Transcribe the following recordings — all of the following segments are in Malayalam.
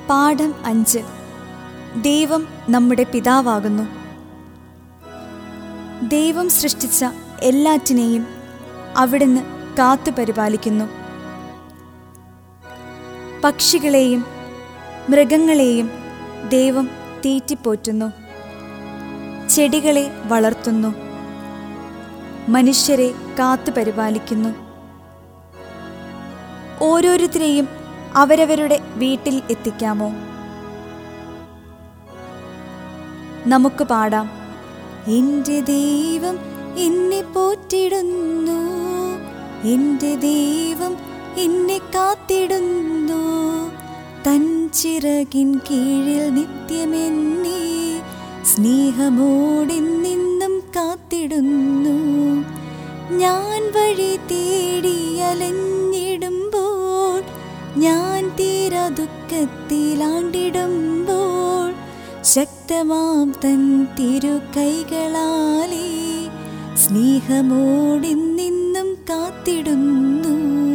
പാഠം 5. ദൈവം നമ്മുടെ പിതാവാകുന്നു. ദൈവം സൃഷ്ടിച്ച എല്ലാറ്റിനെയും അവിടുന്ന് കാത്തുപരിപാലിക്കുന്നു. പക്ഷികളെയും മൃഗങ്ങളെയും ദൈവം തീറ്റിപ്പോറ്റുന്നു. ചെടികളെ വളർത്തുന്നു. മനുഷ്യരെ കാത്തുപരിപാലിക്കുന്നു. ഓരോരുത്തരെയും അവരവരുടെ വീട്ടിൽ എത്തിക്കാമോ? നമുക്ക് പാടാം. എൻ്റെ ദൈവം എന്നെ പോറ്റിടുന്നു, എൻ്റെ ദൈവം എന്നെ കാത്തിടുന്നു, തൻ ചിറകിൻ കീഴിൽ നിത്യമെന്നെ സ്നേഹമോടെന്നെന്നും കാത്തിടുന്നു. ഞാൻ വഴി തേടി അലഞ്ഞിടുമ്പോൾ, ഞാൻ തീരാ ദുഃഖത്തിലാണ്ടിടുമ്പോൾ, ശക്തമാം തൻ തിരുകൈകളാലേ സ്നേഹമോടെന്നെന്നും കാത്തിടുന്നു.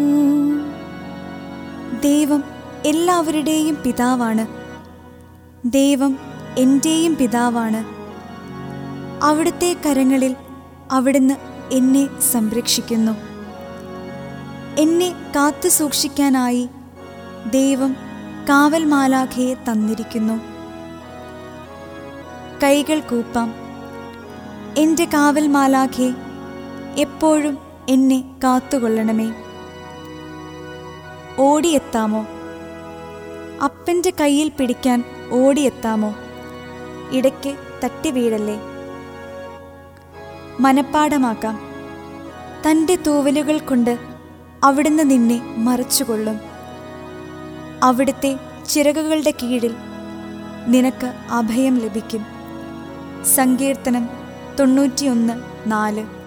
ദൈവം എല്ലാവരുടെയും പിതാവാണ്. ദൈവം എൻ്റെയും പിതാവാണ്. അവിടുത്തെ കരങ്ങളിൽ അവിടുന്ന് എന്നെ സംരക്ഷിക്കുന്നു. എന്നെ കാത്തു സൂക്ഷിക്കാനായി ദൈവം കാവൽ മാലാഖയെ തന്നിരിക്കുന്നു. കൈകൾ കൂപ്പാം. എൻ്റെ കാവൽ മാലാഖേ, എപ്പോഴും എന്നെ കാത്തുകൊള്ളണമേ. ഓടിയെത്താമോ? അപ്പൻ്റെ കയ്യിൽ പിടിക്കാൻ ഓടിയെത്താമോ? ഇടയ്ക്ക് തട്ടി വീഴല്ലേ. മനപ്പാഠമാക്കാം. തൻ്റെ തൂവലുകൾ കൊണ്ട് അവിടുന്ന് നിന്നെ മറച്ചുകൊള്ളും. അവിടുത്തെ ചിറകുകളുടെ കീഴിൽ നിനക്ക് അഭയം ലഭിക്കും. സങ്കീർത്തനം 91:4.